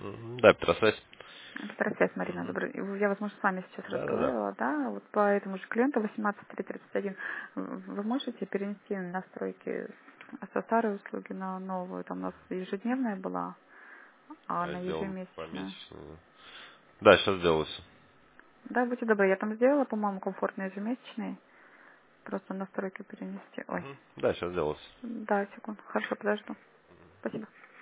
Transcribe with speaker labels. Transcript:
Speaker 1: Да, Петросвязь.
Speaker 2: Здравствуйте, Марина.
Speaker 1: Мгм.
Speaker 2: Я, возможно, с вами сейчас
Speaker 1: Да-да-да.
Speaker 2: разговаривала, да? Вот по этому же клиенту 18331. Вы можете перенести настройки со старой услуги на новую? Там у нас ежедневная была, а
Speaker 1: А
Speaker 2: на
Speaker 1: сделаем
Speaker 2: ежемесячную.
Speaker 1: помесячно. Да, сейчас сделалось.
Speaker 2: Да, будьте добры, я там сделала, по-моему, комфортный ежемесячный. Просто настройки перенести. Ой,
Speaker 1: Да, сейчас сделалось.
Speaker 2: да, секунду. Хорошо, подожду. Спасибо.